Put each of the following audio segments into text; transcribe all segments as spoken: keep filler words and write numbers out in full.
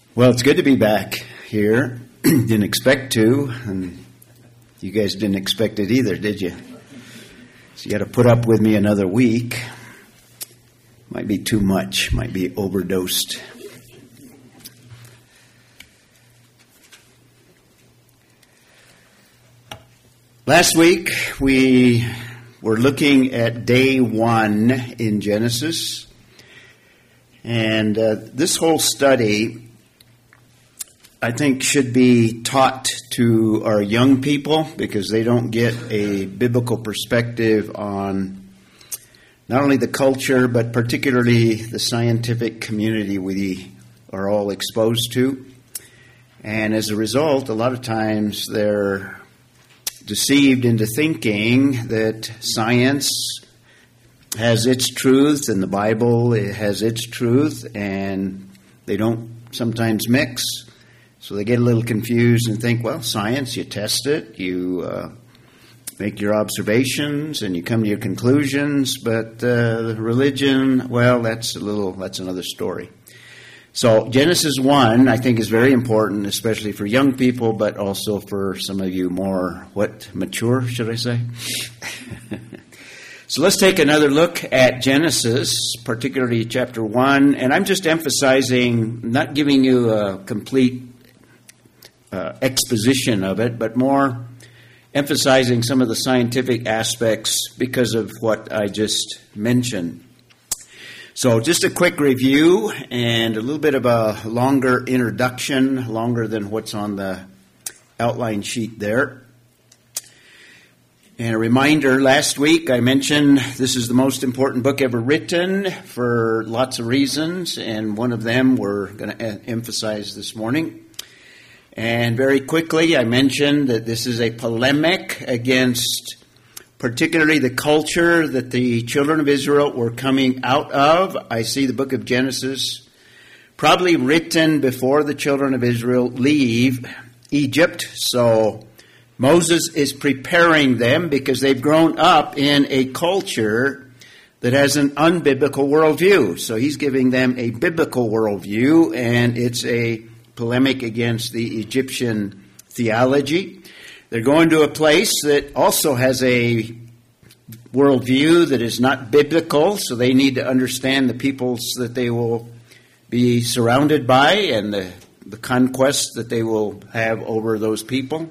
Well, it's good to be back here. Didn't expect to, and you guys didn't expect it either, did you? So you got to put up with me another week. Might be too much, might be overdosed. Last week we were looking at day one in Genesis, and uh, this whole study, I think, should be taught to our young people because they don't get a biblical perspective on not only the culture, but particularly the scientific community we are all exposed to. And as a result, a lot of times they're deceived into thinking that science has its truth and the Bible has its truth, and they don't sometimes mix. So they get a little confused and think, well, science, you test it, you uh, make your observations, and you come to your conclusions. But uh, religion, well, that's a little, that's another story. So Genesis one, I think, is very important, especially for young people, but also for some of you more, what, mature, should I say? So let's take another look at Genesis, particularly chapter one. And I'm just emphasizing, not giving you a complete uh, exposition of it, but more emphasizing some of the scientific aspects because of what I just mentioned. So just a quick review and a little bit of a longer introduction, longer than what's on the outline sheet there. And a reminder, last week I mentioned this is the most important book ever written for lots of reasons, and one of them we're going to emphasize this morning. And very quickly I mentioned that this is a polemic against particularly the culture that the children of Israel were coming out of. I see the book of Genesis probably written before the children of Israel leave Egypt. So Moses is preparing them because they've grown up in a culture that has an unbiblical worldview. So he's giving them a biblical worldview, and it's a polemic against the Egyptian theology. They're going to a place that also has a worldview that is not biblical, so they need to understand the peoples that they will be surrounded by and the, the conquest that they will have over those people.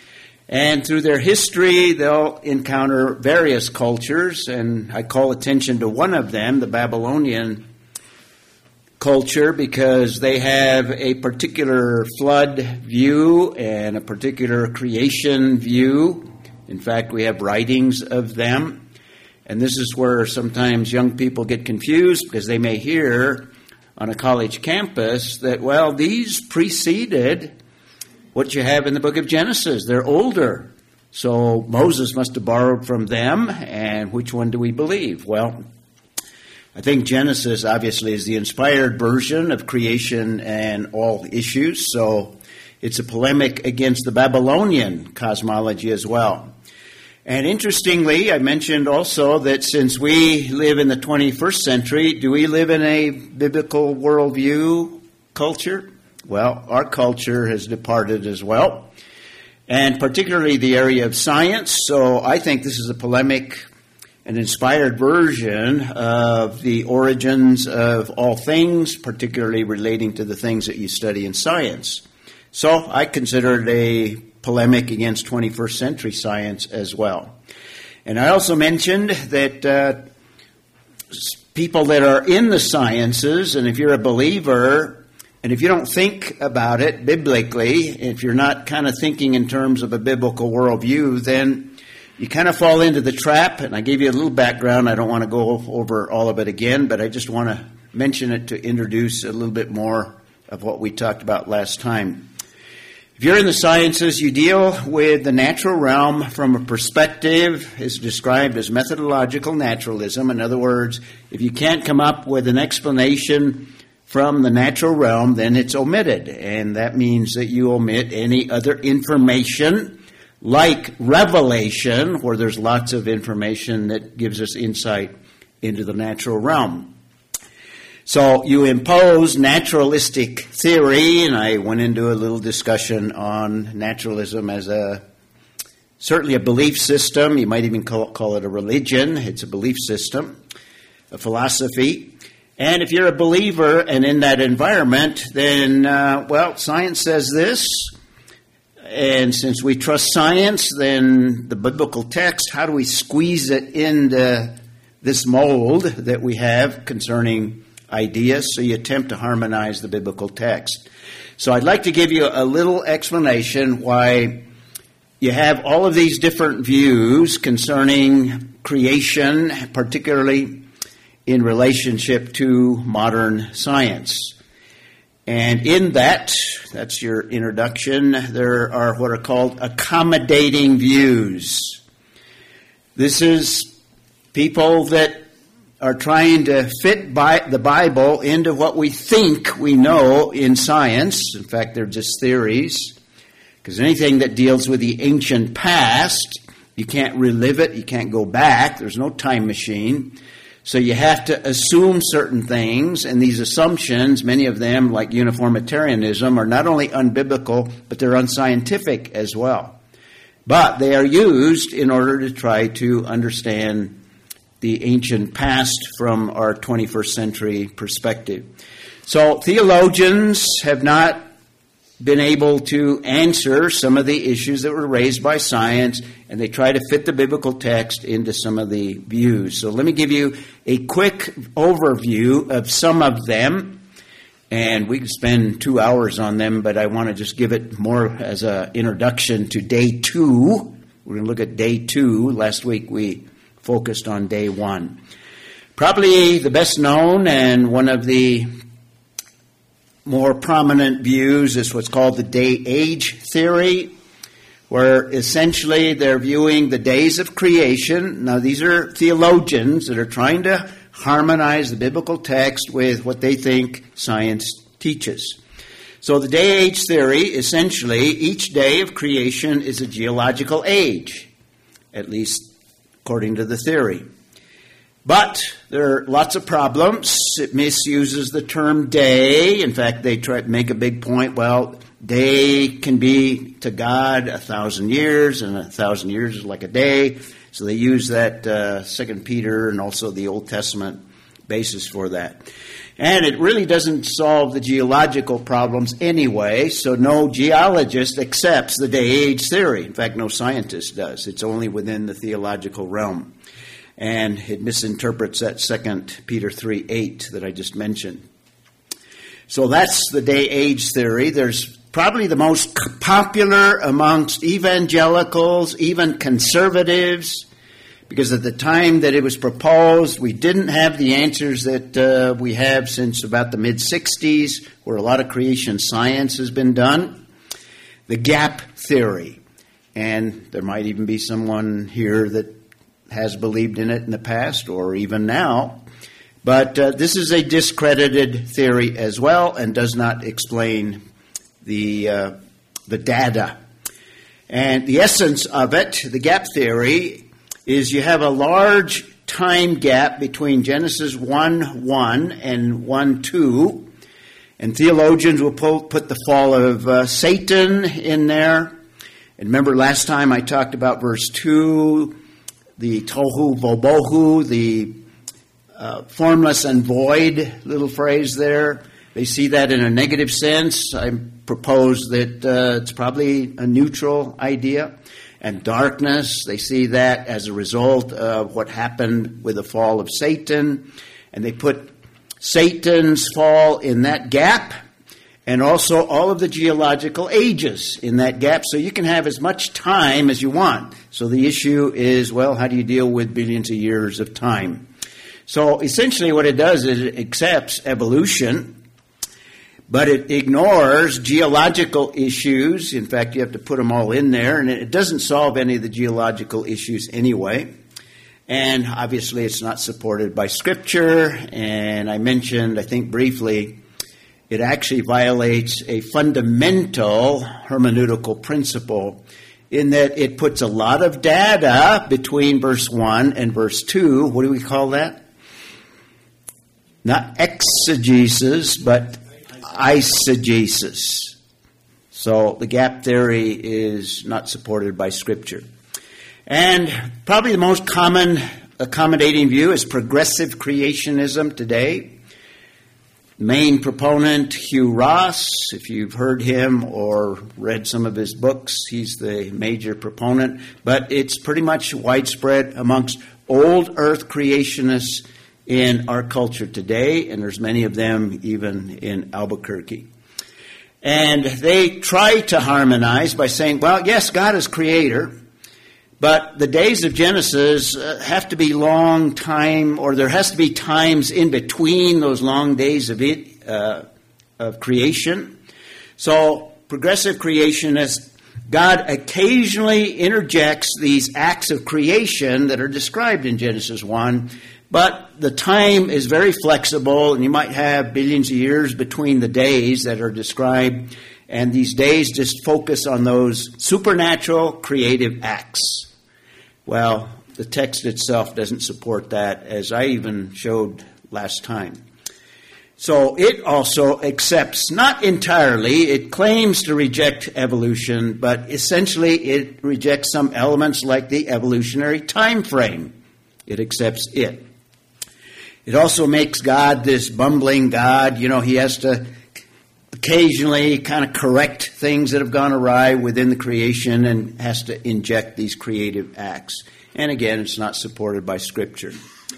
And through their history, they'll encounter various cultures, and I call attention to one of them, the Babylonian culture, because they have a particular flood view and a particular creation view. In fact, we have writings of them. And this is where sometimes young people get confused because they may hear on a college campus that, well, these preceded what you have in the book of Genesis. They're older. So Moses must have borrowed from them, and which one do we believe? Well, I think Genesis obviously is the inspired version of creation and all issues, so it's a polemic against the Babylonian cosmology as well. And interestingly, I mentioned also that since we live in the twenty-first century, do we live in a biblical worldview culture? Well, our culture has departed as well, and particularly the area of science. So I think this is a polemic, an inspired version of the origins of all things, particularly relating to the things that you study in science. So I consider it a polemic against twenty-first century science as well. And I also mentioned that uh, people that are in the sciences, and if you're a believer, and if you don't think about it biblically, if you're not kind of thinking in terms of a biblical worldview, then you kind of fall into the trap. And I gave you a little background. I don't want to go over all of it again, but I just want to mention it to introduce a little bit more of what we talked about last time. If you're in the sciences, you deal with the natural realm from a perspective is described as methodological naturalism. In other words, if you can't come up with an explanation from the natural realm, then it's omitted. And that means that you omit any other information like revelation, where there's lots of information that gives us insight into the natural realm. So you impose naturalistic theory, and I went into a little discussion on naturalism as a certainly a belief system. You might even call, call it a religion. It's a belief system, a philosophy. And if you're a believer and in that environment, then, uh, well, science says this. And since we trust science, then the biblical text, how do we squeeze it into this mold that we have concerning ideas? So you attempt to harmonize the biblical text. So I'd like to give you a little explanation why you have all of these different views concerning creation, particularly in relationship to modern science. And in that, that's your introduction, there are what are called accommodating views. This is people that are trying to fit by the Bible into what we think we know in science. In fact, they're just theories. Because anything that deals with the ancient past, you can't relive it, you can't go back, there's no time machine. So you have to assume certain things, and these assumptions, many of them, like uniformitarianism, are not only unbiblical, but they're unscientific as well. But they are used in order to try to understand the ancient past from our twenty-first century perspective. So theologians have not been able to answer some of the issues that were raised by science, and they try to fit the biblical text into some of the views. So let me give you a quick overview of some of them, and we could spend two hours on them, but I want to just give it more as an introduction to day two. We're going to look at day two. Last week we focused on day one. Probably the best known and one of the more prominent views is what's called the day-age theory, where essentially they're viewing the days of creation. Now, these are theologians that are trying to harmonize the biblical text with what they think science teaches. So the day-age theory, essentially, each day of creation is a geological age, at least according to the theory. But there are lots of problems. It misuses the term day. In fact, they try to make a big point. Well, day can be to God a thousand years, and a thousand years is like a day. So they use that uh, Second Peter and also the Old Testament basis for that. And it really doesn't solve the geological problems anyway, so no geologist accepts the day-age theory. In fact, no scientist does. It's only within the theological realm. And it misinterprets that Second Peter three eight that I just mentioned. So that's the day-age theory. There's probably the most popular amongst evangelicals, even conservatives, because at the time that it was proposed, we didn't have the answers that uh, we have since about the mid-sixties, where a lot of creation science has been done. The gap theory. And there might even be someone here that has believed in it in the past or even now. But uh, this is a discredited theory as well and does not explain the uh, the data. And the essence of it, the gap theory, is you have a large time gap between Genesis one one and one two. And theologians will pull, put the fall of uh, Satan in there. And remember last time I talked about verse two, the tohu vobohu, the uh, formless and void little phrase there. They see that in a negative sense. I propose that uh, it's probably a neutral idea. And darkness, they see that as a result of what happened with the fall of Satan. And they put Satan's fall in that gap, and also all of the geological ages in that gap, so you can have as much time as you want. So the issue is, well, how do you deal with billions of years of time? So essentially what it does is it accepts evolution, but it ignores geological issues. In fact, you have to put them all in there, and it doesn't solve any of the geological issues anyway. And obviously it's not supported by Scripture, and I mentioned, I think briefly, it actually violates a fundamental hermeneutical principle in that it puts a lot of data between verse one and verse two. What do we call that? Not exegesis, but eisegesis. So the gap theory is not supported by Scripture. And probably the most common accommodating view is progressive creationism today. Main proponent, Hugh Ross, if you've heard him or read some of his books, he's the major proponent. But it's pretty much widespread amongst old earth creationists in our culture today, and there's many of them even in Albuquerque. And they try to harmonize by saying, well, yes, God is creator, but the days of Genesis have to be long time, or there has to be times in between those long days of it, uh, of creation. So, progressive creationists, God occasionally interjects these acts of creation that are described in Genesis one, but the time is very flexible, and you might have billions of years between the days that are described, and these days just focus on those supernatural creative acts. Well, the text itself doesn't support that, as I even showed last time. So it also accepts, not entirely, it claims to reject evolution, but essentially it rejects some elements like the evolutionary time frame. It accepts it. It also makes God this bumbling God. You know, he has to occasionally kind of correct things that have gone awry within the creation and has to inject these creative acts. And again, it's not supported by Scripture.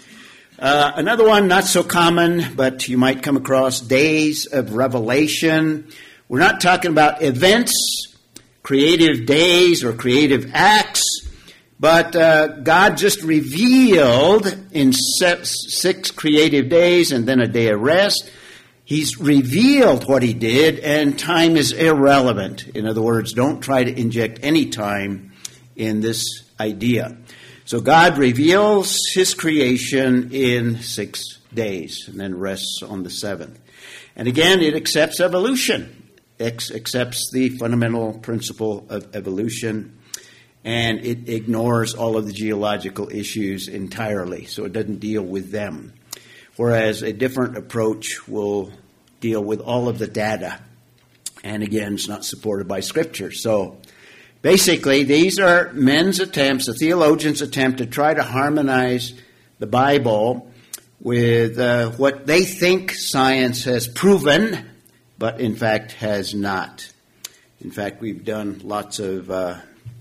Uh, another one, not so common, but you might come across, days of revelation. We're not talking about events, creative days or creative acts, but uh, God just revealed in six creative days and then a day of rest. He's revealed what he did, and time is irrelevant. In other words, don't try to inject any time in this idea. So God reveals his creation in six days and then rests on the seventh. And again, it accepts evolution. It accepts the fundamental principle of evolution, and it ignores all of the geological issues entirely, so it doesn't deal with them. Whereas a different approach will deal with all of the data. And again, it's not supported by Scripture. So basically, these are men's attempts, the theologians' attempt to try to harmonize the Bible with uh, what they think science has proven, but in fact has not. In fact, we've done lots of uh,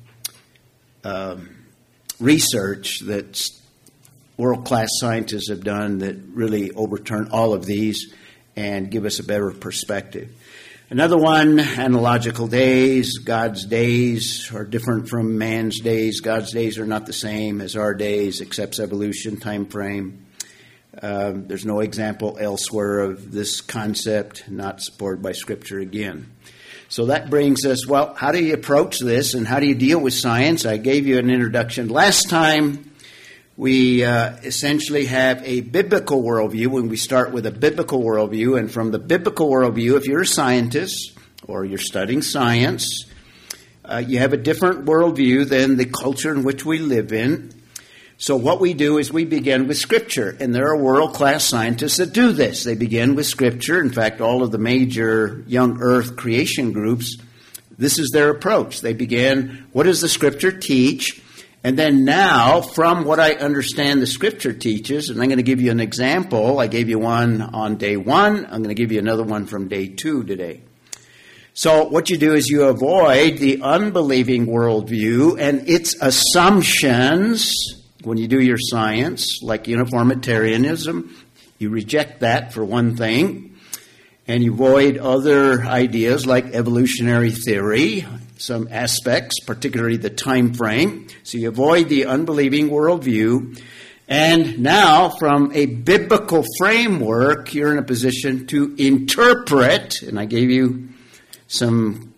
um, research that world-class scientists have done that really overturn all of these and give us a better perspective. Another one, analogical days. God's days are different from man's days. God's days are not the same as our days, accepts evolution, time frame. Um, there's no example elsewhere of this concept, not supported by Scripture again. So that brings us, well, how do you approach this and how do you deal with science? I gave you an introduction last time. We uh, essentially have a biblical worldview when we start with a biblical worldview. And from the biblical worldview, if you're a scientist or you're studying science, uh, you have a different worldview than the culture in which we live in. So what we do is we begin with Scripture. And there are world-class scientists that do this. They begin with Scripture. In fact, all of the major young earth creation groups, this is their approach. They begin, what does the Scripture teach? And then now, from what I understand the Scripture teaches, and I'm going to give you an example. I gave you one on day one. I'm going to give you another one from day two today. So what you do is you avoid the unbelieving worldview and its assumptions when you do your science, like uniformitarianism. You reject that for one thing. And you avoid other ideas like evolutionary theory, some aspects, particularly the time frame. So you avoid the unbelieving worldview. And now, from a biblical framework, you're in a position to interpret, and I gave you some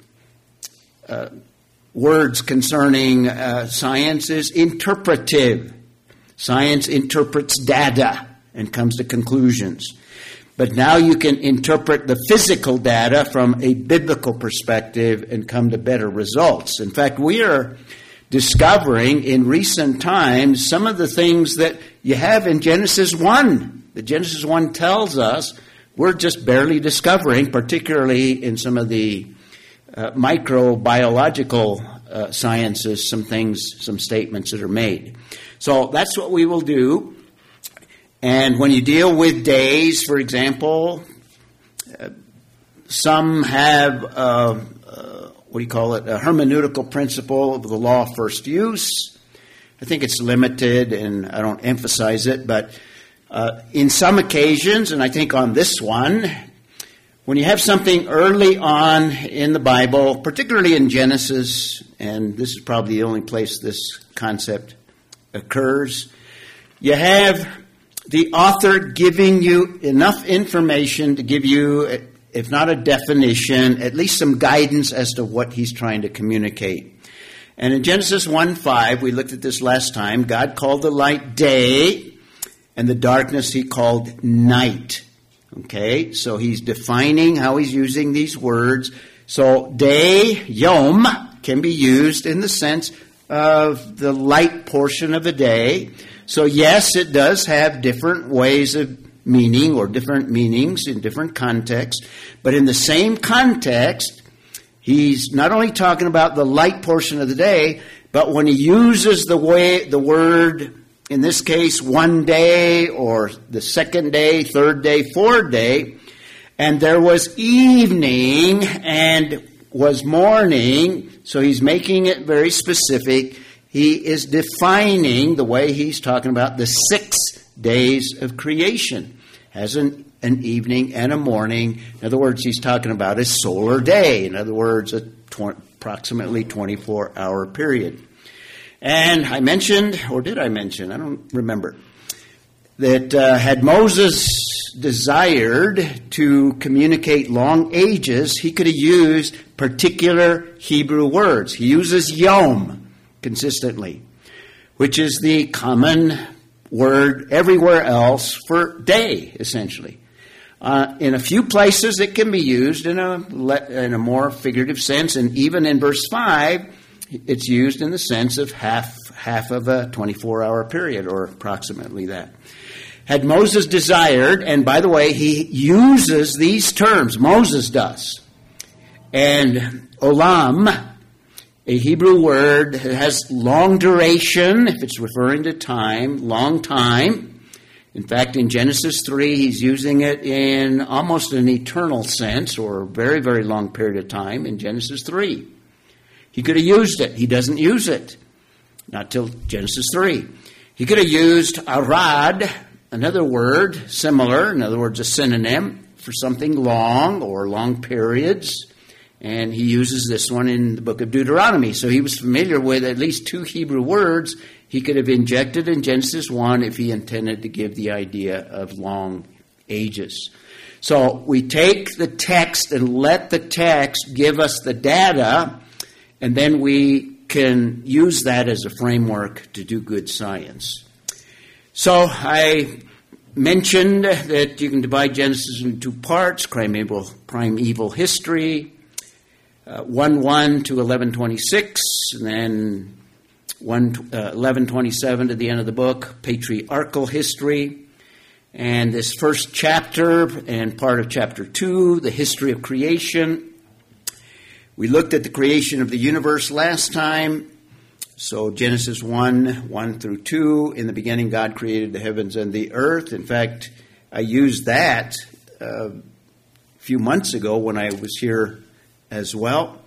uh, words concerning uh, science is interpretive. Science interprets data and comes to conclusions. But now you can interpret the physical data from a biblical perspective and come to better results. In fact, we are discovering in recent times some of the things that you have in Genesis one. that Genesis one tells us we're just barely discovering, particularly in some of the uh, microbiological uh, sciences, some things, some statements that are made. So that's what we will do. And when you deal with days, for example, uh, some have, uh, uh, what do you call it, a hermeneutical principle of the law of first use. I think it's limited, and I don't emphasize it, but uh, in some occasions, and I think on this one, when you have something early on in the Bible, particularly in Genesis, and this is probably the only place this concept occurs, you have the author giving you enough information to give you, if not a definition, at least some guidance as to what he's trying to communicate. And in Genesis one five, we looked at this last time, God called the light day, and the darkness he called night. Okay, so he's defining how he's using these words. So day, yom, can be used in the sense of the light portion of a day. So yes, it does have different ways of meaning or different meanings in different contexts. But in the same context, he's not only talking about the light portion of the day, but when he uses the way the word, in this case, one day or the second day, third day, fourth day, and there was evening and was morning, so he's making it very specific. He is defining the way he's talking about the six days of creation as an, an evening and a morning. In other words, he's talking about a solar day. In other words, a tw- approximately twenty-four hour period. And I mentioned, or did I mention, I don't remember, that uh, had Moses desired to communicate long ages, he could have used particular Hebrew words. He uses yom consistently, which is the common word everywhere else for day, essentially. Uh, in a few places it can be used in a, in a more figurative sense, and even in verse five, it's used in the sense of half half of a twenty-four hour period, or approximately that. Had Moses desired, and by the way, he uses these terms, Moses does. And olam, a Hebrew word that has long duration, if it's referring to time, long time. In fact, in Genesis three, he's using it in almost an eternal sense, or a very, very long period of time in Genesis three. He could have used it. He doesn't use it. Not till Genesis three. He could have used arad, another word similar, in other words, a synonym for something long or long periods. And he uses this one in the book of Deuteronomy. So he was familiar with at least two Hebrew words he could have injected in Genesis one if he intended to give the idea of long ages. So we take the text and let the text give us the data, and then we can use that as a framework to do good science. So I mentioned that you can divide Genesis into two parts, primeval, primeval history, uh, one one to eleven twenty-six, and then one, uh, eleven twenty-seven to the end of the book, patriarchal history. And this first chapter and part of chapter two, the history of creation. We looked at the creation of the universe last time. So Genesis one, one through two, in the beginning God created the heavens and the earth. In fact, I used that uh, a few months ago when I was here as well,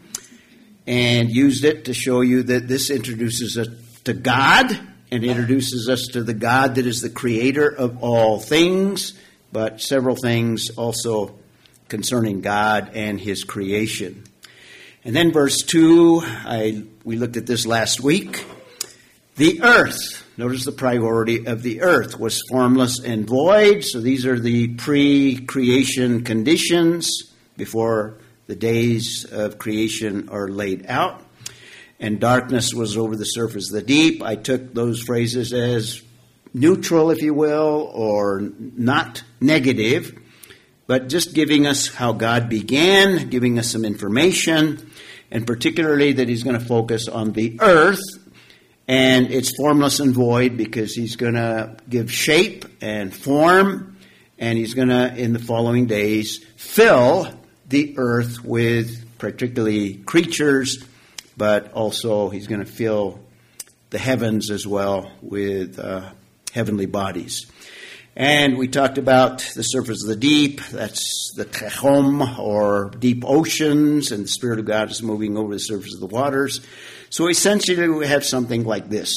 and used it to show you that this introduces us to God and introduces us to the God that is the creator of all things, but several things also concerning God and his creation. And then verse two, I we looked at this last week. The earth, notice the priority of the earth, was formless and void. So these are the pre-creation conditions before the days of creation are laid out. And darkness was over the surface of the deep. I took those phrases as neutral, if you will, or not negative, but just giving us how God began, giving us some information, and particularly that he's going to focus on the earth, and it's formless and void because he's going to give shape and form and he's going to, in the following days, fill the earth with particularly creatures, but also he's going to fill the heavens as well with uh, heavenly bodies. And we talked about the surface of the deep. That's the Tehom, or deep oceans, and the Spirit of God is moving over the surface of the waters. So essentially we have something like this.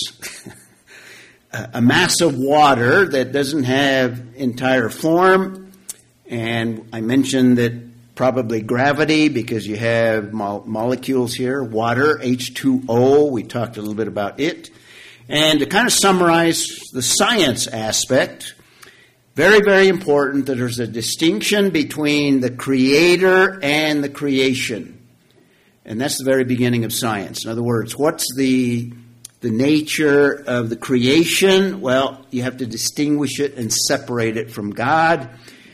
A mass of water that doesn't have entire form. And I mentioned that probably gravity, because you have mo- molecules here. Water, H two O, we talked a little bit about it. And to kind of summarize the science aspect, very, very important that there's a distinction between the creator and the creation. And that's the very beginning of science. In other words, what's the the nature of the creation? Well, you have to distinguish it and separate it from God.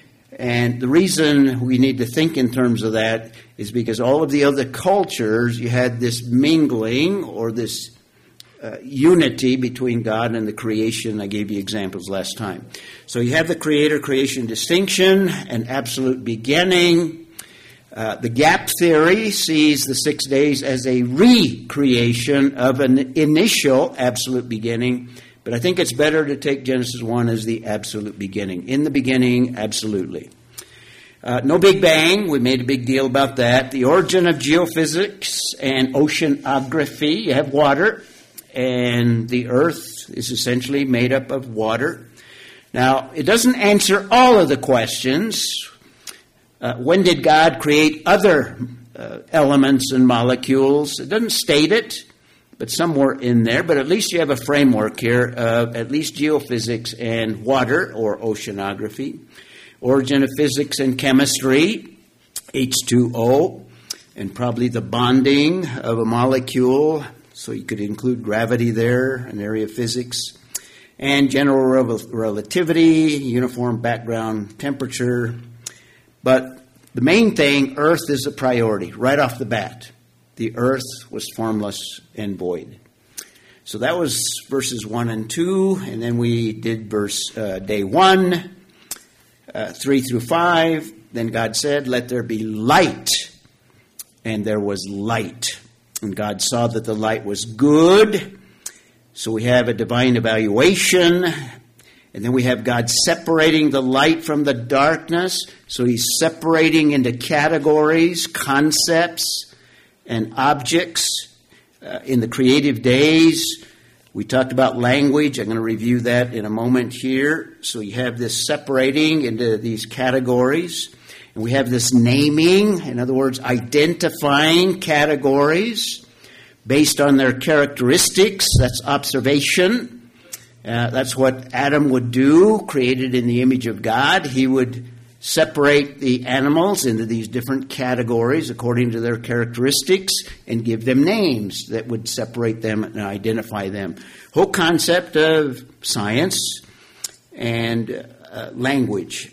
And the reason we need to think in terms of that is because all of the other cultures, you had this mingling or this uh, unity between God and the creation. I gave you examples last time. So you have the creator-creation distinction, an absolute beginning. Uh, the gap theory sees the six days as a recreation of an initial absolute beginning. But I think it's better to take Genesis one as the absolute beginning. In the beginning, absolutely. Uh, no Big Bang. We made a big deal about that. The origin of geophysics and oceanography. You have water, and the earth is essentially made up of water. Now, it doesn't answer all of the questions. Uh, when did God create other uh, elements and molecules? It doesn't state it, but somewhere in there. But at least you have a framework here of at least geophysics and water, or oceanography. Origin of physics and chemistry, H two O, and probably the bonding of a molecule. So you could include gravity there, an area of physics. And general rel- relativity, uniform background temperature. But the main thing, earth is a priority right off the bat. The earth was formless and void. So that was verses one and two, and then we did verse uh, day one, uh, three through five. Then God said, "Let there be light," and there was light. And God saw that the light was good. So we have a divine evaluation. And then we have God separating the light from the darkness. So he's separating into categories, concepts, and objects. Uh, in the creative days, we talked about language. I'm going to review that in a moment here. So you have this separating into these categories. And we have this naming, in other words, identifying categories based on their characteristics. That's observation. Uh, that's what Adam would do, created in the image of God. He would separate the animals into these different categories according to their characteristics and give them names that would separate them and identify them. Whole concept of science and uh, language.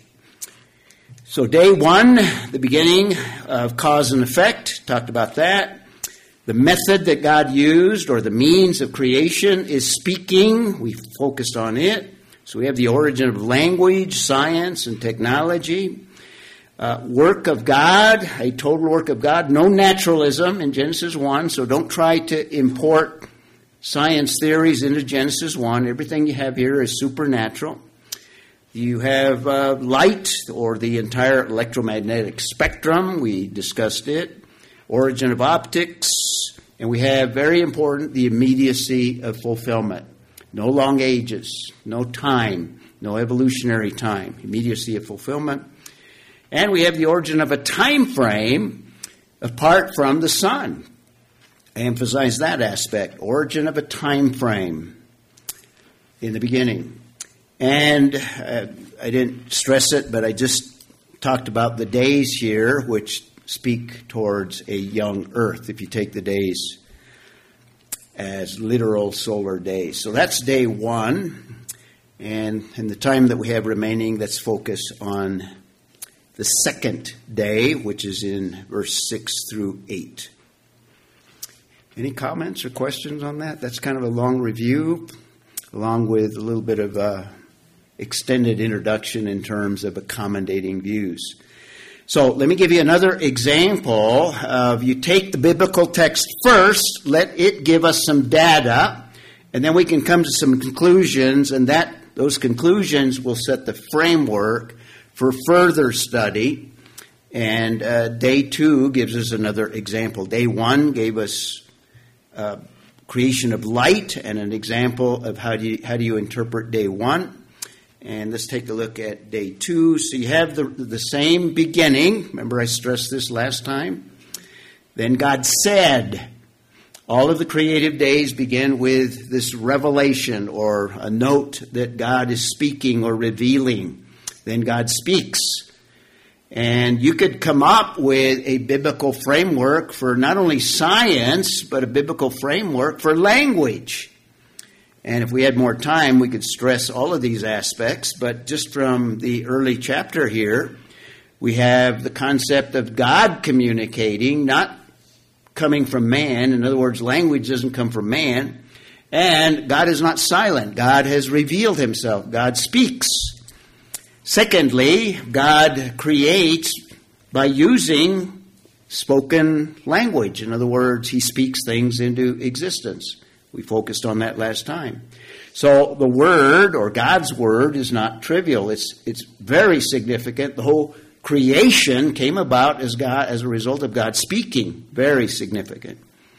So day one, the beginning of cause and effect, talked about that. The method that God used, or the means of creation, is speaking. We focused on it. So we have the origin of language, science, and technology. Uh, work of God, a total work of God. No naturalism in Genesis one, so don't try to import science theories into Genesis one. Everything you have here is supernatural. You have uh, light, or the entire electromagnetic spectrum. We discussed it. Origin of optics. And we have, very important, the immediacy of fulfillment. No long ages, no time, no evolutionary time. Immediacy of fulfillment. And we have the origin of a time frame apart from the sun. I emphasize that aspect. Origin of a time frame in the beginning. And uh, I didn't stress it, but I just talked about the days here, which speak towards a young earth, if you take the days as literal solar days. So that's day one. And in the time that we have remaining, let's focus on the second day, which is in verse six through eight. Any comments or questions on that? That's kind of a long review, along with a little bit of uh, extended introduction in terms of accommodating views. So let me give you another example of you take the biblical text first, let it give us some data, and then we can come to some conclusions, and that those conclusions will set the framework for further study. And uh, day two gives us another example. Day one gave us uh, creation of light and an example of how do you, how do you interpret day one. And let's take a look at day two. So you have the, the same beginning. Remember I stressed this last time? Then God said. All of the creative days begin with this revelation or a note that God is speaking or revealing. Then God speaks. And you could come up with a biblical framework for not only science, but a biblical framework for language. And if we had more time, we could stress all of these aspects. But just from the early chapter here, we have the concept of God communicating, not coming from man. In other words, language doesn't come from man. And God is not silent. God has revealed himself. God speaks. Secondly, God creates by using spoken language. In other words, he speaks things into existence. We focused on that last time. So the word, or God's word, is not trivial. It's it's very significant. The whole creation came about as God as a result of God speaking. Very significant.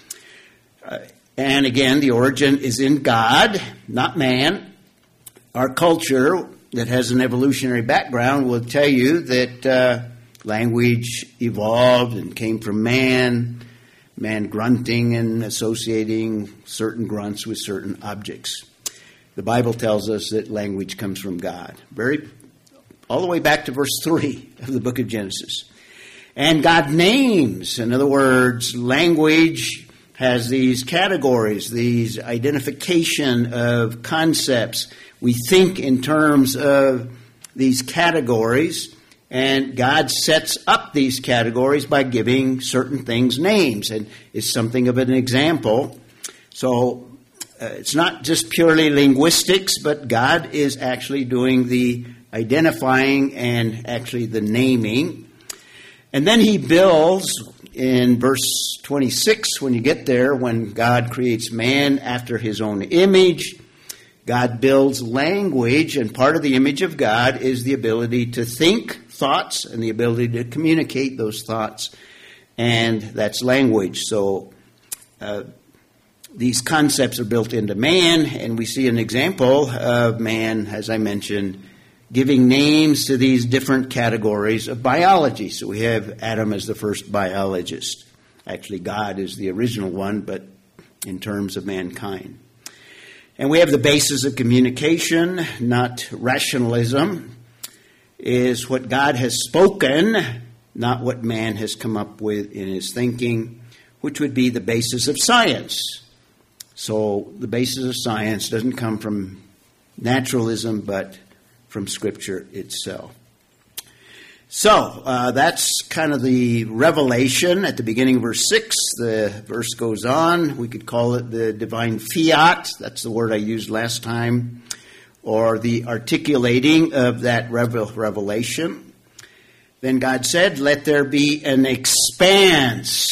Uh, and again, the origin is in God, not man. Our culture that has an evolutionary background will tell you that uh, language evolved and came from man, man grunting and associating certain grunts with certain objects. The Bible tells us that language comes from God. Very all the way back to verse three of the book of Genesis. And God names. In other words, language has these categories, these identification of concepts. We think in terms of these categories, and God sets up these categories by giving certain things names, and is something of an example. So uh, it's not just purely linguistics, but God is actually doing the identifying and actually the naming. And then he builds in verse twenty-six, when you get there, when God creates man after his own image, God builds language, and part of the image of God is the ability to think thoughts and the ability to communicate those thoughts, and that's language. So uh, these concepts are built into man, and we see an example of man, as I mentioned, giving names to these different categories of biology. So we have Adam as the first biologist. Actually, God is the original one, but in terms of mankind. And we have the basis of communication, not rationalism, is what God has spoken, not what man has come up with in his thinking, which would be the basis of science. So the basis of science doesn't come from naturalism, but from Scripture itself. So uh, that's kind of the revelation at the beginning of verse six. The verse goes on. We could call it the divine fiat. That's the word I used last time. Or the articulating of that revel- revelation. Then God said, let there be an expanse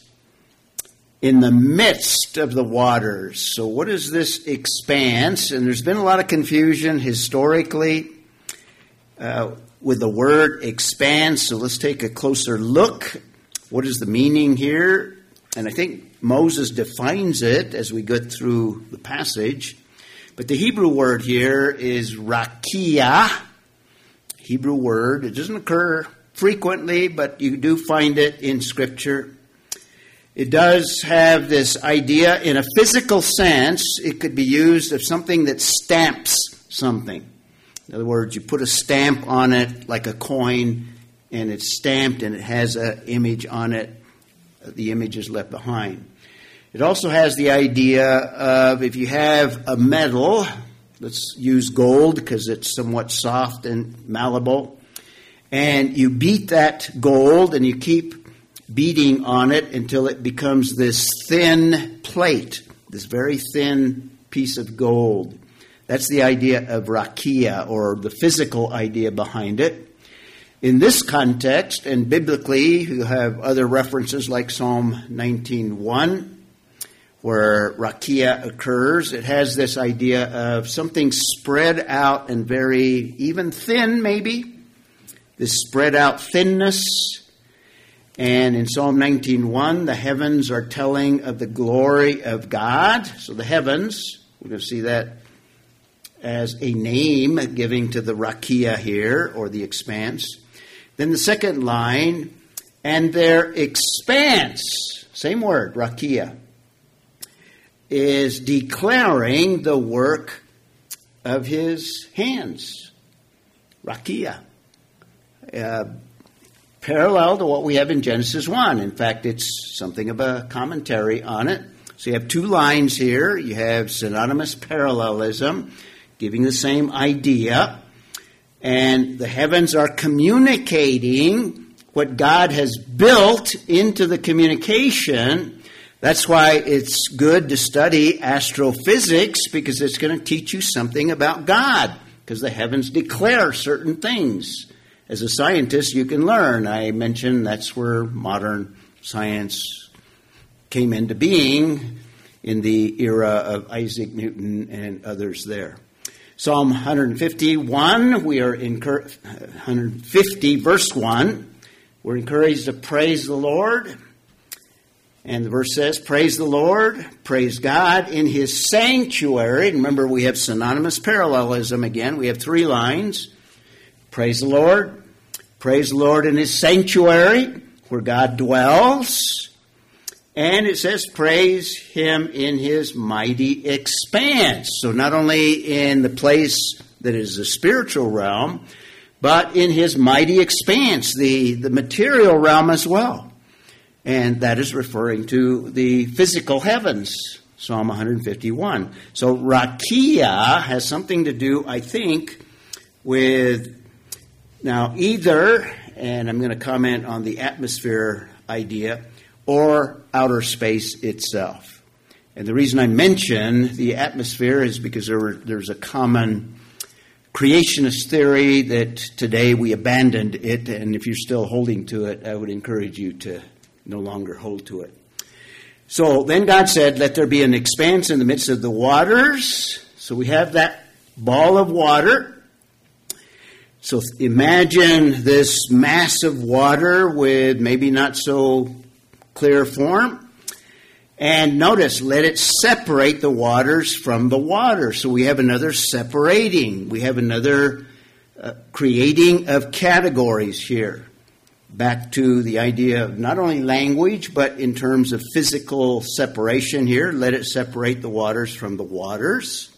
in the midst of the waters. So what is this expanse? And there's been a lot of confusion historically uh, with the word expanse. So let's take a closer look. What is the meaning here? And I think Moses defines it as we go through the passage. But the Hebrew word here is rakia. Hebrew word. It doesn't occur frequently, but you do find it in Scripture. It does have this idea in a physical sense. It could be used of something that stamps something. In other words, you put a stamp on it like a coin, and it's stamped and it has an image on it. The image is left behind. It also has the idea of if you have a metal, let's use gold because it's somewhat soft and malleable, and you beat that gold and you keep beating on it until it becomes this thin plate, this very thin piece of gold. That's the idea of rakia, or the physical idea behind it. In this context, and biblically, you have other references like Psalm nineteen one, where rakia occurs. It has this idea of something spread out and very, even thin maybe, this spread out thinness. And in Psalm nineteen one, the heavens are telling of the glory of God. So the heavens, we're going to see that as a name giving to the rakia here, or the expanse. Then the second line, and their expanse, same word, rakia, is declaring the work of his hands. Rakia. Uh, parallel to what we have in Genesis one. In fact, it's something of a commentary on it. So you have two lines here. You have synonymous parallelism, giving the same idea. And the heavens are communicating what God has built into the communication. That's why it's good to study astrophysics, because it's going to teach you something about God, because the heavens declare certain things. As a scientist, you can learn. I mentioned that's where modern science came into being in the era of Isaac Newton and others there. Psalm one fifty-one, we are encouraged, one fifty, verse one, we're encouraged to praise the Lord. And the verse says, praise the Lord, praise God in his sanctuary. Remember, we have synonymous parallelism again. We have three lines. Praise the Lord, praise the Lord in his sanctuary, where God dwells. And it says, praise him in his mighty expanse. So not only in the place that is the spiritual realm, but in his mighty expanse, the, the material realm as well. And that is referring to the physical heavens, Psalm one fifty-one. So rakia has something to do, I think, with, now either, and I'm going to comment on the atmosphere idea, or outer space itself. And the reason I mention the atmosphere is because there were, there's a common creationist theory that today we abandoned it, and if you're still holding to it, I would encourage you to no longer hold to it. So then God said, let there be an expanse in the midst of the waters. So we have that ball of water. So imagine this mass of water with maybe not so clear form. And notice, let it separate the waters from the water. So we have another separating. We have another uh, creating of categories here. Back to the idea of not only language, but in terms of physical separation here. Let it separate the waters from the waters.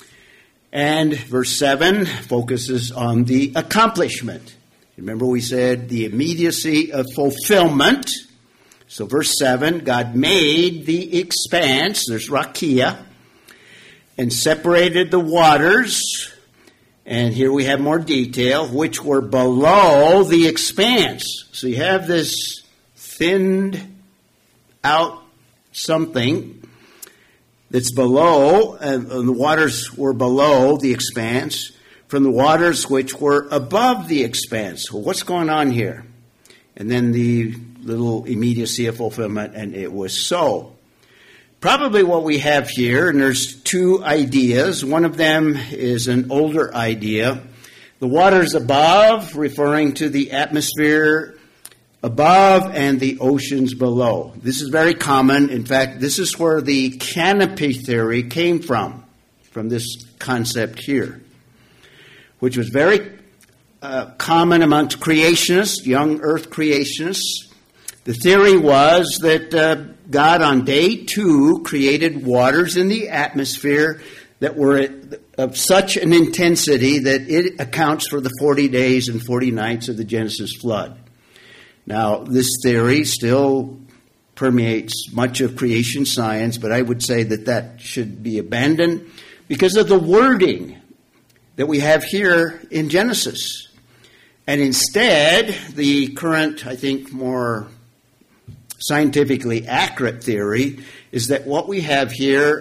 And verse seven focuses on the accomplishment. Remember, we said the immediacy of fulfillment. So verse seven, God made the expanse, there's rakia, and separated the waters, and here we have more detail, which were below the expanse. So you have this thinned out something that's below, and the waters were below the expanse, from the waters which were above the expanse. Well, what's going on here? And then the little immediacy of fulfillment, and it was so. Probably what we have here, and there's two ideas. One of them is an older idea. The waters above, referring to the atmosphere above and the oceans below. This is very common. In fact, this is where the canopy theory came from, from this concept here, which was very uh, common amongst creationists, young earth creationists. The theory was that uh, God on day two created waters in the atmosphere that were of such an intensity that it accounts for the forty days and forty nights of the Genesis flood. Now, this theory still permeates much of creation science, but I would say that that should be abandoned because of the wording that we have here in Genesis. And instead, the current, I think, more scientifically accurate theory is that what we have here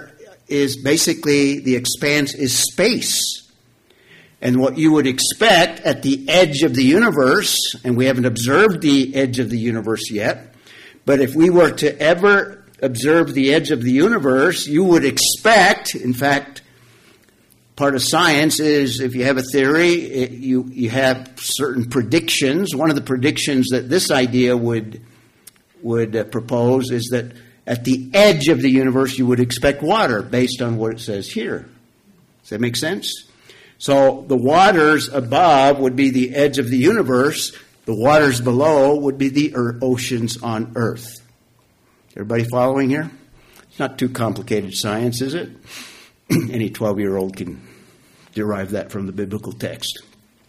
is basically, the expanse is space. And what you would expect at the edge of the universe, and we haven't observed the edge of the universe yet, but if we were to ever observe the edge of the universe, you would expect, in fact, part of science is if you have a theory, it, you, you have certain predictions. One of the predictions that this idea would, would uh, propose is that at the edge of the universe you would expect water based on what it says here. Does that make sense? So the waters above would be the edge of the universe. The waters below would be the er- oceans on earth. Everybody following here? It's not too complicated science, is it? Any twelve-year-old can derive that from the biblical text.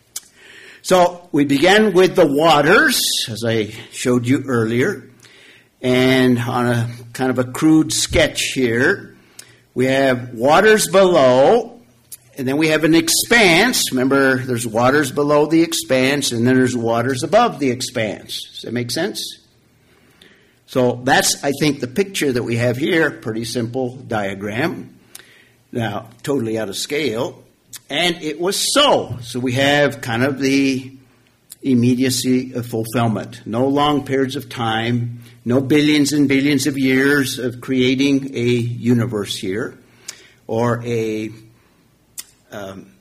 So we began with the waters, as I showed you earlier. And on a kind of a crude sketch here, we have waters below, and then we have an expanse. Remember, there's waters below the expanse, and then there's waters above the expanse. Does that make sense? So that's, I think, the picture that we have here. Pretty simple diagram. Now, totally out of scale. And it was so. So we have kind of the immediacy of fulfillment. No long periods of time. No billions and billions of years of creating a universe here. Or a um,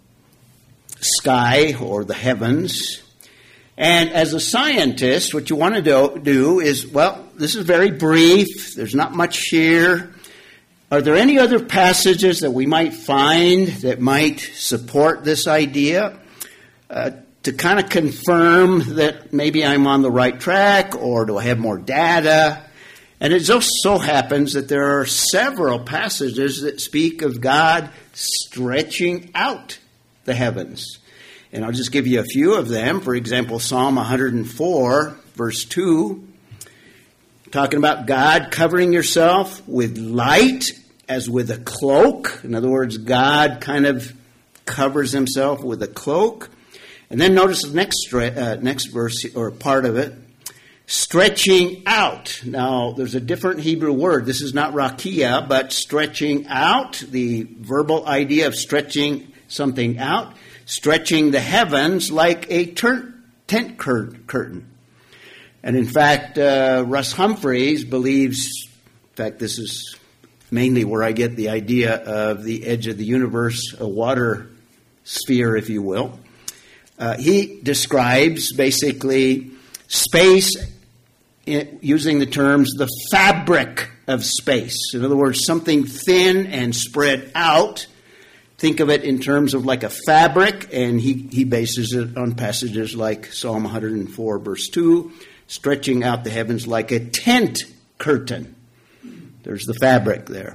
sky or the heavens. And as a scientist, what you want to do, do is, well, this is very brief. There's not much here. Are there any other passages that we might find that might support this idea uh, to kind of confirm that maybe I'm on the right track, or do I have more data? And it just so happens that there are several passages that speak of God stretching out the heavens. And I'll just give you a few of them. For example, Psalm one hundred four, verse two, talking about God covering yourself with light as with a cloak. In other words, God kind of covers himself with a cloak. And then notice the next uh, next verse or part of it, stretching out. Now, there's a different Hebrew word. This is not rakia, but stretching out, the verbal idea of stretching something out, stretching the heavens like a tur- tent cur- curtain. And in fact, uh, Russ Humphreys believes, in fact, this is mainly where I get the idea of the edge of the universe, a water sphere, if you will. Uh, he describes basically space in, using the terms the fabric of space. In other words, something thin and spread out. Think of it in terms of like a fabric, and he, he bases it on passages like Psalm one hundred four, verse two, stretching out the heavens like a tent curtain. There's the fabric there.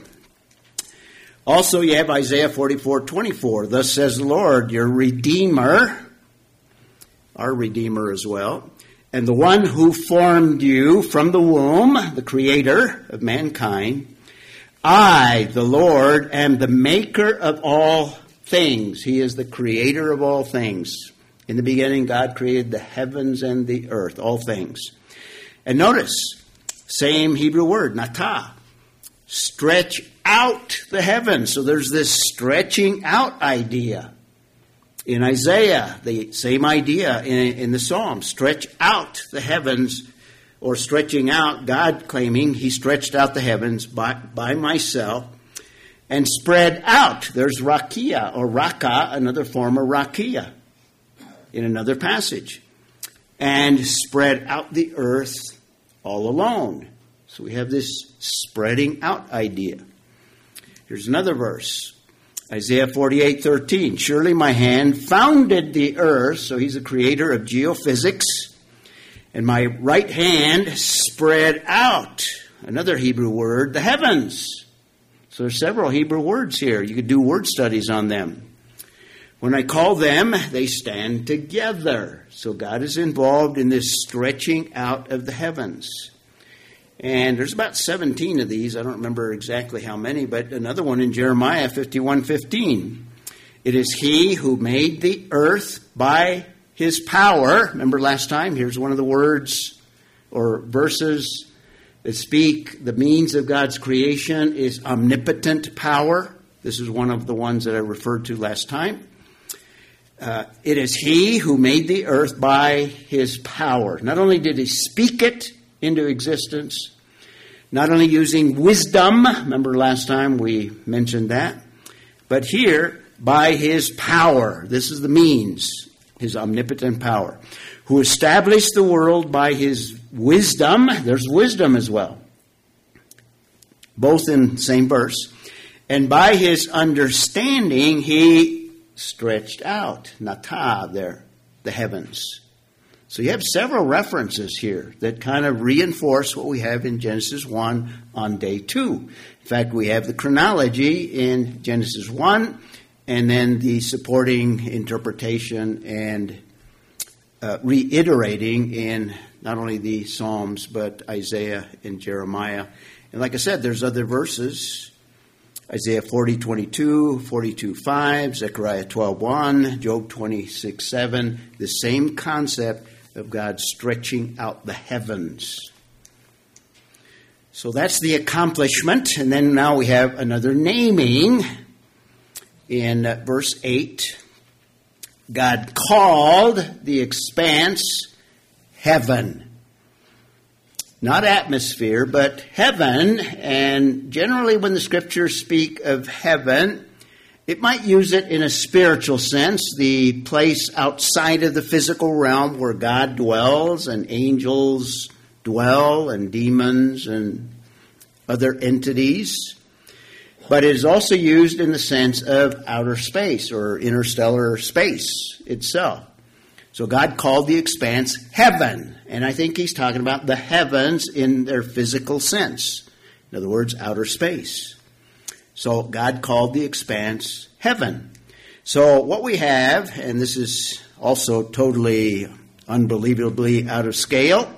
Also, you have Isaiah forty-four, twenty-four. Thus says the Lord, your Redeemer, our Redeemer as well, and the one who formed you from the womb, the Creator of mankind. I, the Lord, am the maker of all things. He is the creator of all things. In the beginning, God created the heavens and the earth, all things. And notice, same Hebrew word, natah. Stretch out the heavens. So there's this stretching out idea. In Isaiah, the same idea in, in the Psalm. Stretch out the heavens, or stretching out, God claiming he stretched out the heavens by, by myself and spread out. There's rakia, or raka, another form of rakia in another passage. And spread out the earth all alone. So we have this spreading out idea. Here's another verse. Isaiah forty-eight, thirteen. Surely my hand founded the earth. So he's the creator of geophysics. And my right hand spread out. Another Hebrew word, the heavens. So there's several Hebrew words here. You could do word studies on them. When I call them, they stand together. So God is involved in this stretching out of the heavens. And there's about seventeen of these. I don't remember exactly how many, but another one in Jeremiah fifty-one fifteen. It is he who made the earth by his power. Remember last time? Here's one of the words or verses that speak the means of God's creation is omnipotent power. This is one of the ones that I referred to last time. Uh, it is he who made the earth by his power. Not only did he speak it into existence, not only using wisdom, remember last time we mentioned that, but here, by his power. This is the means, his omnipotent power. Who established the world by his wisdom. There's wisdom as well. Both in the same verse. And by his understanding, he stretched out, nata there, the heavens. So you have several references here that kind of reinforce what we have in Genesis one on day two. In fact, we have the chronology in Genesis one, and then the supporting interpretation and uh, reiterating in not only the Psalms, but Isaiah and Jeremiah. And like I said, there's other verses. Isaiah forty twenty-two, forty-two five, Zechariah twelve one, Job twenty-six seven, the same concept of God stretching out the heavens. So that's the accomplishment. And then now we have another naming in uh, verse eight. God called the expanse heaven. Not atmosphere, but heaven. And generally when the scriptures speak of heaven, it might use it in a spiritual sense, the place outside of the physical realm where God dwells and angels dwell and demons and other entities. But it is also used in the sense of outer space or interstellar space itself. So God called the expanse heaven. And I think he's talking about the heavens in their physical sense. In other words, outer space. So God called the expanse heaven. So what we have, and this is also totally unbelievably out of scale,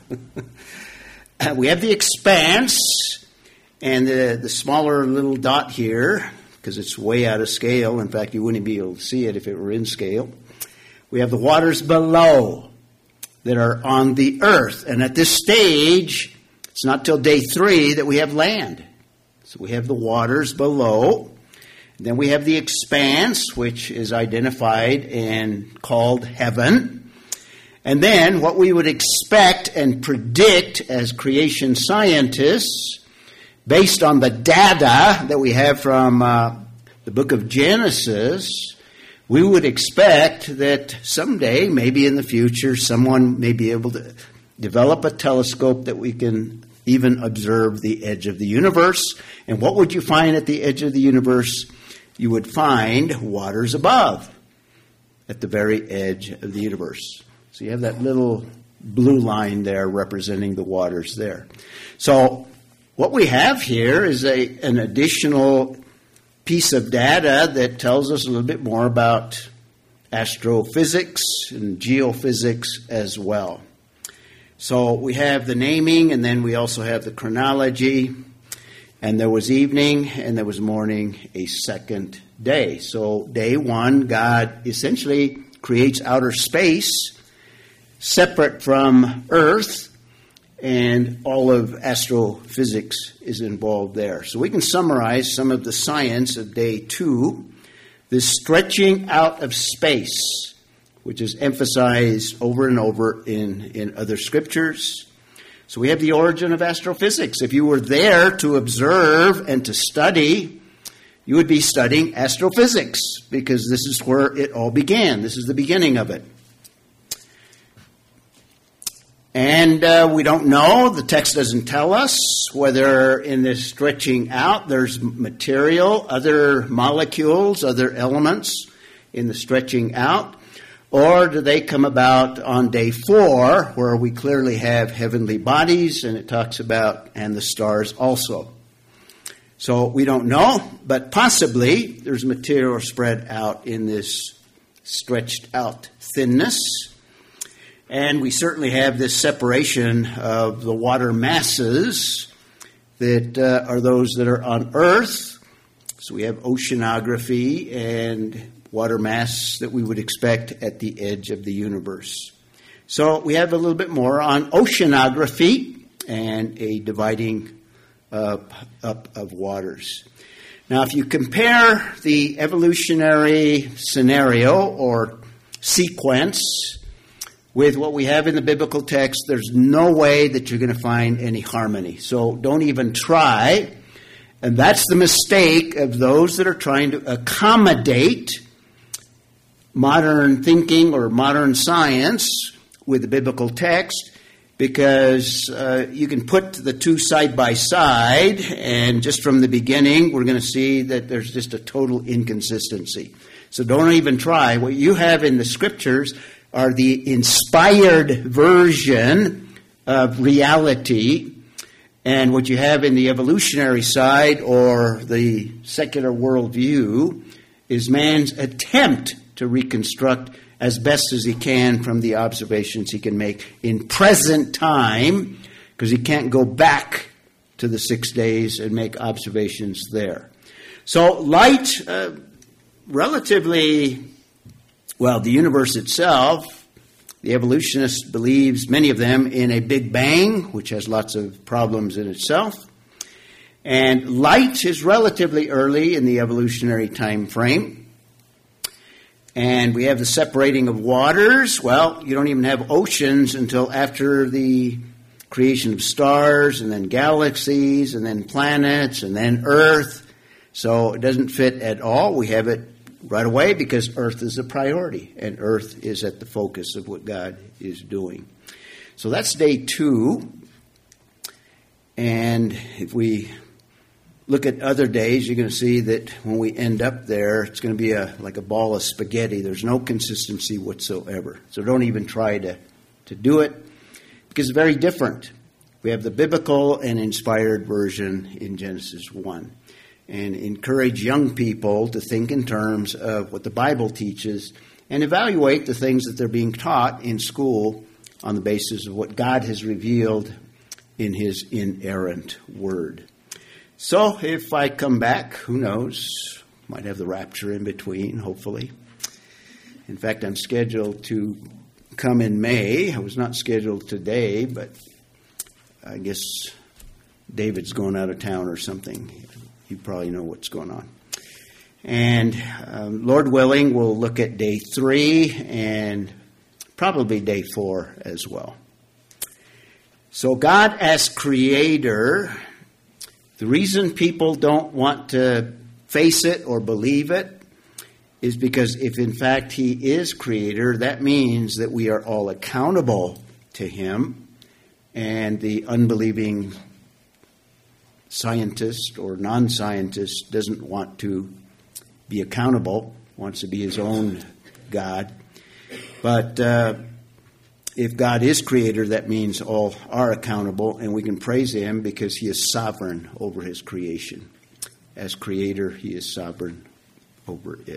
we have the expanse and the, the smaller little dot here, because it's way out of scale. In fact, you wouldn't be able to see it if it were in scale. We have the waters below that are on the earth. And at this stage, it's not till day three that we have land. So we have the waters below. Then we have the expanse, which is identified and called heaven. And then what we would expect and predict as creation scientists, based on the data that we have from uh, the book of Genesis, we would expect that someday, maybe in the future, someone may be able to develop a telescope that we can even observe the edge of the universe. And what would you find at the edge of the universe? You would find waters above at the very edge of the universe. So you have that little blue line there representing the waters there. So what we have here is a an additional piece of data that tells us a little bit more about astrophysics and geophysics as well. So we have the naming, and then we also have the chronology. And there was evening, and there was morning, a second day. So day one, God essentially creates outer space separate from Earth, and all of astrophysics is involved there. So we can summarize some of the science of day two. This stretching out of space, which is emphasized over and over in, in other scriptures. So we have the origin of astrophysics. If you were there to observe and to study, you would be studying astrophysics, because this is where it all began. This is the beginning of it. And uh, we don't know, the text doesn't tell us whether in this stretching out there's material, other molecules, other elements in the stretching out, or do they come about on day four, where we clearly have heavenly bodies, and it talks about, and the stars also. So we don't know, but possibly there's material spread out in this stretched out thinness. And we certainly have this separation of the water masses that uh, are those that are on Earth. So we have oceanography and water mass that we would expect at the edge of the universe. So we have a little bit more on oceanography and a dividing up, up of waters. Now, if you compare the evolutionary scenario or sequence with what we have in the biblical text, there's no way that you're going to find any harmony. So don't even try. And that's the mistake of those that are trying to accommodate modern thinking or modern science with the biblical text, because uh, you can put the two side by side, and just from the beginning, we're going to see that there's just a total inconsistency. So don't even try. What you have in the Scriptures are the inspired version of reality, and what you have in the evolutionary side or the secular worldview is man's attempt to reconstruct as best as he can from the observations he can make in present time, because he can't go back to the six days and make observations there. So light, uh, relatively, well, the universe itself, the evolutionist believes, many of them, in a Big Bang, which has lots of problems in itself. And light is relatively early in the evolutionary time frame. And we have the separating of waters. Well, you don't even have oceans until after the creation of stars, and then galaxies, and then planets, and then Earth. So it doesn't fit at all. We have it right away because Earth is a priority, and Earth is at the focus of what God is doing. So that's day two. And if we look at other days, you're going to see that when we end up there, it's going to be a like a ball of spaghetti. There's no consistency whatsoever. So don't even try to, to do it, because it's very different. We have the biblical and inspired version in Genesis one. And encourage young people to think in terms of what the Bible teaches and evaluate the things that they're being taught in school on the basis of what God has revealed in His inerrant Word. So if I come back, who knows, might have the rapture in between, hopefully. In fact, I'm scheduled to come in May. I was not scheduled today, but I guess David's going out of town or something. You probably know what's going on. And um, Lord willing, we'll look at day three and probably day four as well. So God as creator, the reason people don't want to face it or believe it is because if in fact He is creator, that means that we are all accountable to Him, and the unbelieving scientist or non-scientist doesn't want to be accountable, wants to be his own God. But uh, if God is creator, that means all are accountable, and we can praise Him because He is sovereign over His creation. As creator, He is sovereign over it.